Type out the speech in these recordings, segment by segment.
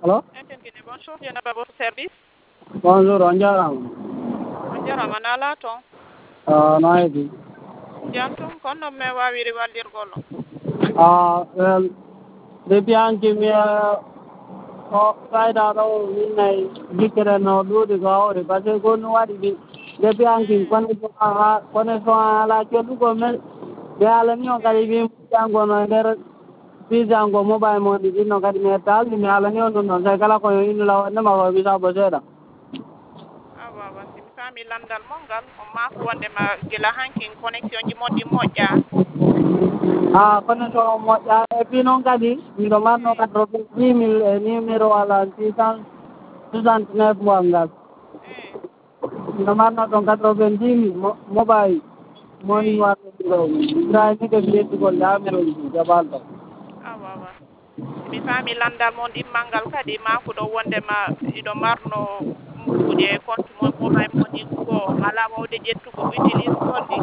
Allô? Bonjour, je n'ai pas votre service. Bonjour, on jarama. On jarama na lato. No heedi. Jantum kono me wawiri waldirgol. Well, depuis anki mi o fayda ɗo minnay jikkere no ɗuuɗi ko hawri par ce que ko ɗum waɗi ɗi depuis anki connexion ala keddugo men mi alani o kadi mi jangono e nder pisango mobile mon ɗi ɗinno kadi mi ettalni mi alani on ɗum noon so kala koyo innula wonnema ko mi sabo seeɗa Wawa simi fami landal mongal o mako wondema gila hankin connexion ji mon ɗi moƴƴa. Connexion o moƴƴa et puis noon kadi miɗo marno 90 000 e numéro ala 669 mo ngal miɗo marno ɗon 90 000 mobile moni warɗo ɗiɗo mi yettugol yamiroji jaɓalɗo wawa simi fami landal mon ɗimmal ngal kadi makuɗo wondema iɗo marno mbuuɗi e compte mon mobile mon ɗi goo ala wawde ƴettugo utilise golɗi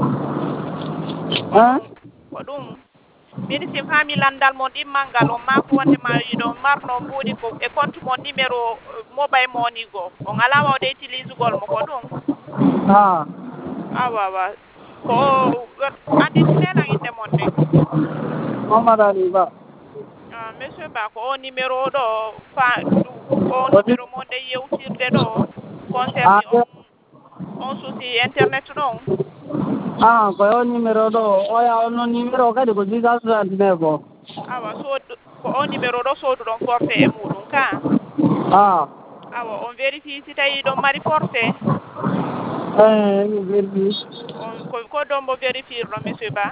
ko ɗum mbiɗi simi fami landal mon ɗimmal ngal on mako wondema iɗo marno mbuuɗi ko e compte mon numéro mobile mon ni goo on ala wawde utilise gol mo ko ɗum wawa ko anditinelan inde mon ne Mamadou Ali Ba monsieur Ba ko o numéro ɗo o numéro mon nde yewtirde ɗo concerni on souci internet ɗon ko o numéro ɗo oya on noon numéro kadi ko 669 o awa ko o numéro ɗo soduɗon forfait e muɗum ka awa on vérifie si tawi ɗon mari forfait mi vérifie ko ɗon mbo vérifier ɗon monsieur Ba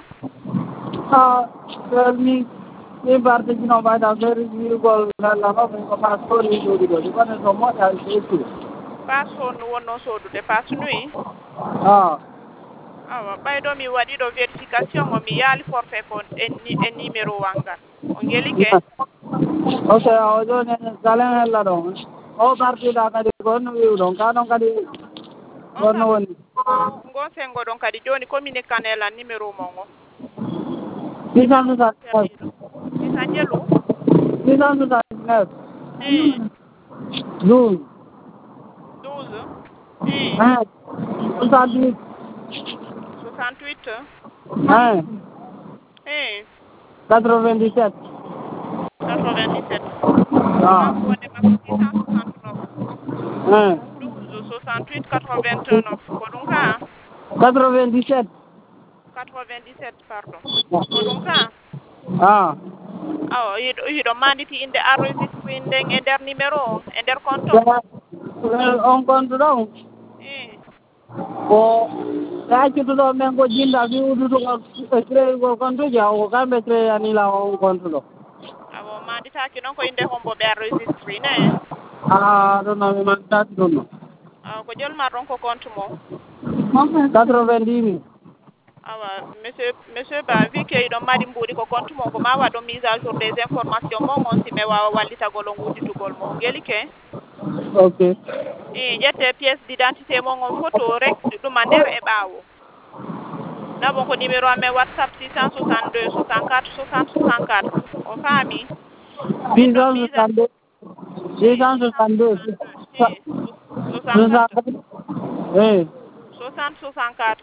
mi partigino ɓayta vérifiegol lallanoɓe ko passeport ni sodugo ɗi kone so moƴƴa ƴettude passeport no wonno sodude passe nuit awa ɓayɗo mi waɗiɗo vérification o mi yaali forfait ko e numéro wangal o gelike ok o joni galen hella ɗon o partiɗa kadi ko honno wiwɗon ka ɗon kadi honno woni ngon sengo ɗon kadi joni communique kanela numéro mon o 669 isa jelu 669 12 68 97 68 89 ko ɗum ka 97 pardon ko ɗum ka awa hiɗo manditi inde enregistre nden e nder numéro o e nder compte on compte ɗon ko accituɗo men ko jinda fi uddutugo créé go compte uji ko kamɓe créé anila on compte ɗo awo manditaki noon ko inde hombo ɓe enregistre ne ɗum noon mi manditaki ɗum noon ko jolma ɗon ko compte mo 90 000 awa monsieur Ba wi ke ɗon mari mbuuɗi ko compte mon ko ma waɗo mise à jour des informations mon on si mi wawa wallitagol on udditugol mo gelike ok ƴette pièce d' identité mon on photo rek ɗuma nder e ɓaawo nabon ko numéro amen WhatsApp 662 64 60 64 o faami 662 60 64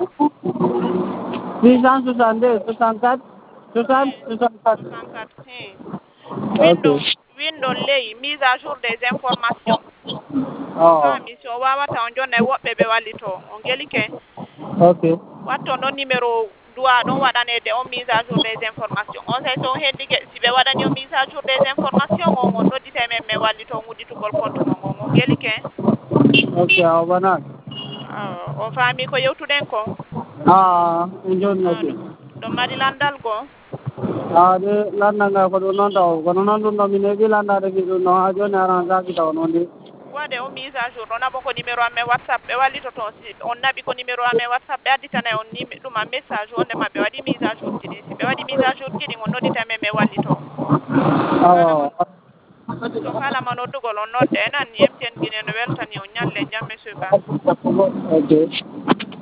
windon ley mise à jour des informations faami so wawata on jonna e woɓɓe ɓe wallito on gelike ok watto noon numéro duwa ɗon waɗanede on mise à jour des informations on say so heddige si ɓe waɗani on mise à jour des informations on noddite men min wallito on udditugol compte mon on gelike ok o wonani on faami ko yewtuɗen ko en jonnaki ɗon mari landal goo de landal ngal ko ɗum noon taw kono noon ɗum ɗo min heeɓi landade ki ɗum ɗo ha joni aran saki taw noon de waɗe o mise à jour ɗo naɓo ko numéro amen WhatsApp ɓe wallito toon si on naɓi ko numéro amen WhatsApp ɓe additana on ɗuma message wondema ɓe waɗi mise à jour jiɗi si ɓe waɗi mise à jour jiɗi on noddita men ɓe wallito so falama noddugol on nodde nani MTN Guinée no weltani on ñalle jam monsieur Ba ok